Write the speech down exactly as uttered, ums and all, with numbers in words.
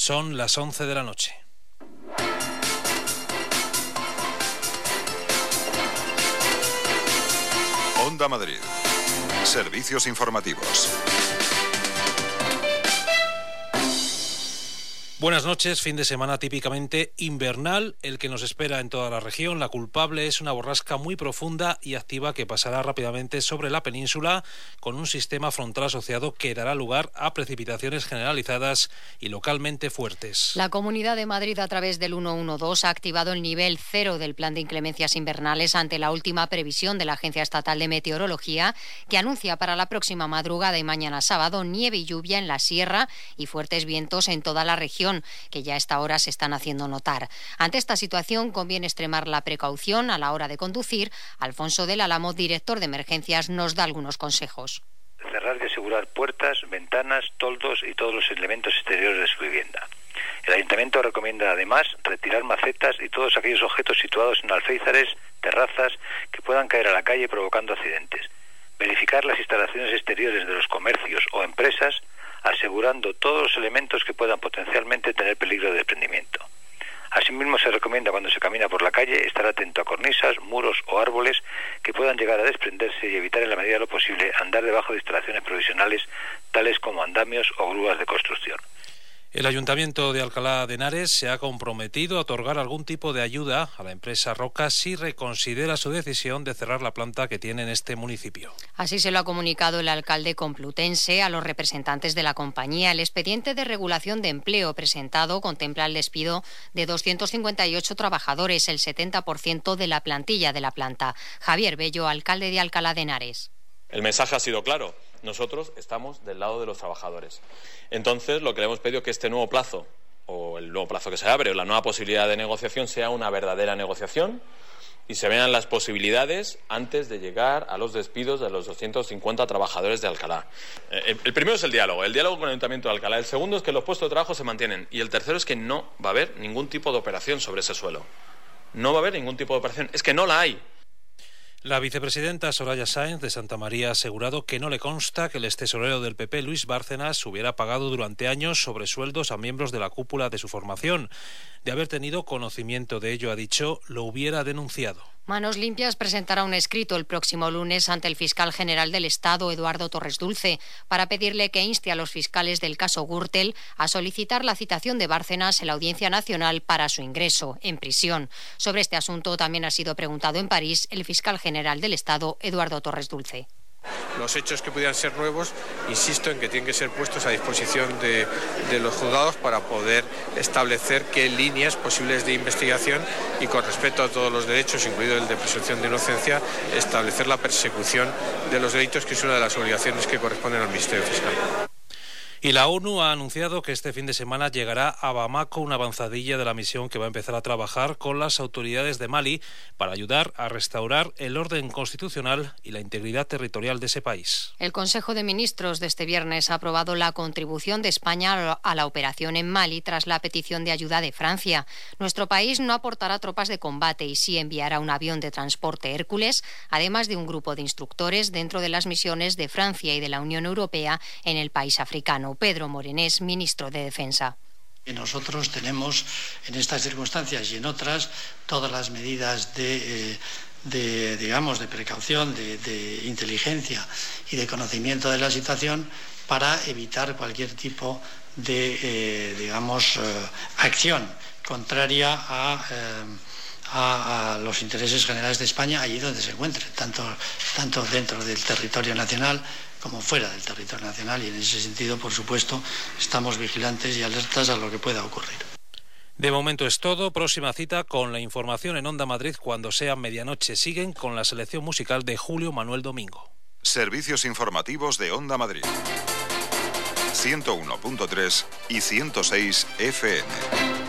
Son las once de la noche. Onda Madrid. Servicios informativos. Buenas noches, fin de semana típicamente invernal, el que nos espera en toda la región. La culpable es una borrasca muy profunda y activa que pasará rápidamente sobre la península con un sistema frontal asociado que dará lugar a precipitaciones generalizadas y localmente fuertes. La Comunidad de Madrid, a través del ciento doce, ha activado el nivel cero del plan de inclemencias invernales ante la última previsión de la Agencia Estatal de Meteorología, que anuncia para la próxima madrugada y mañana sábado nieve y lluvia en la sierra y fuertes vientos en toda la región, que ya a esta hora se están haciendo notar. Ante esta situación conviene extremar la precaución a la hora de conducir. Alfonso del Álamo, director de emergencias, nos da algunos consejos. Cerrar y asegurar puertas, ventanas, toldos y todos los elementos exteriores de su vivienda. El Ayuntamiento recomienda además retirar macetas y todos aquellos objetos situados en alféizares, terrazas, que puedan caer a la calle provocando accidentes. Verificar las instalaciones exteriores de los comercios o empresas, asegurando todos los elementos que puedan potencialmente tener peligro de desprendimiento. Asimismo, se recomienda cuando se camina por la calle estar atento a cornisas, muros o árboles que puedan llegar a desprenderse y evitar en la medida de lo posible andar debajo de instalaciones provisionales tales como andamios o grúas de construcción. El Ayuntamiento de Alcalá de Henares se ha comprometido a otorgar algún tipo de ayuda a la empresa Roca si reconsidera su decisión de cerrar la planta que tiene en este municipio. Así se lo ha comunicado el alcalde complutense a los representantes de la compañía. El expediente de regulación de empleo presentado contempla el despido de doscientos cincuenta y ocho trabajadores, el setenta por ciento de la plantilla de la planta. Javier Bello, alcalde de Alcalá de Henares. El mensaje ha sido claro. Nosotros estamos del lado de los trabajadores. Entonces, lo que le hemos pedido es que este nuevo plazo, o el nuevo plazo que se abre, o la nueva posibilidad de negociación, sea una verdadera negociación y se vean las posibilidades antes de llegar a los despidos de los doscientos cincuenta trabajadores de Alcalá. El, el primero es el diálogo, el diálogo con el Ayuntamiento de Alcalá. El segundo es que los puestos de trabajo se mantienen. Y el tercero es que no va a haber ningún tipo de operación sobre ese suelo. No va a haber ningún tipo de operación. Es que no la hay. La vicepresidenta Soraya Sáenz de Santa María ha asegurado que no le consta que el extesorero del P P, Luis Bárcenas, hubiera pagado durante años sobresueldos a miembros de la cúpula de su formación. De haber tenido conocimiento de ello, ha dicho, lo hubiera denunciado. Manos Limpias presentará un escrito el próximo lunes ante el fiscal general del Estado, Eduardo Torres Dulce, para pedirle que inste a los fiscales del caso Gürtel a solicitar la citación de Bárcenas en la Audiencia Nacional para su ingreso en prisión. Sobre este asunto también ha sido preguntado en París el fiscal general del Estado, Eduardo Torres Dulce. Los hechos que pudieran ser nuevos, insisto en que tienen que ser puestos a disposición de, de los juzgados para poder establecer qué líneas posibles de investigación y, con respeto a todos los derechos, incluido el de presunción de inocencia, establecer la persecución de los delitos, que es una de las obligaciones que corresponden al Ministerio Fiscal. Y la ONU ha anunciado que este fin de semana llegará a Bamako una avanzadilla de la misión que va a empezar a trabajar con las autoridades de Mali para ayudar a restaurar el orden constitucional y la integridad territorial de ese país. El Consejo de Ministros de este viernes ha aprobado la contribución de España a la operación en Mali tras la petición de ayuda de Francia. Nuestro país no aportará tropas de combate y sí enviará un avión de transporte Hércules, además de un grupo de instructores dentro de las misiones de Francia y de la Unión Europea en el país africano. Pedro Morenés, ministro de Defensa. Nosotros tenemos en estas circunstancias y en otras todas las medidas de, eh, de digamos, de precaución, de, de inteligencia y de conocimiento de la situación para evitar cualquier tipo de, eh, digamos, eh, acción contraria a, eh, a, a los intereses generales de España allí donde se encuentre, tanto, tanto dentro del territorio nacional como fuera del territorio nacional, y en ese sentido, por supuesto, estamos vigilantes y alertas a lo que pueda ocurrir. De momento es todo. Próxima cita con la información en Onda Madrid cuando sea medianoche. Siguen con la selección musical de Julio Manuel Domingo. Servicios informativos de Onda Madrid. ciento uno punto tres y ciento seis F M.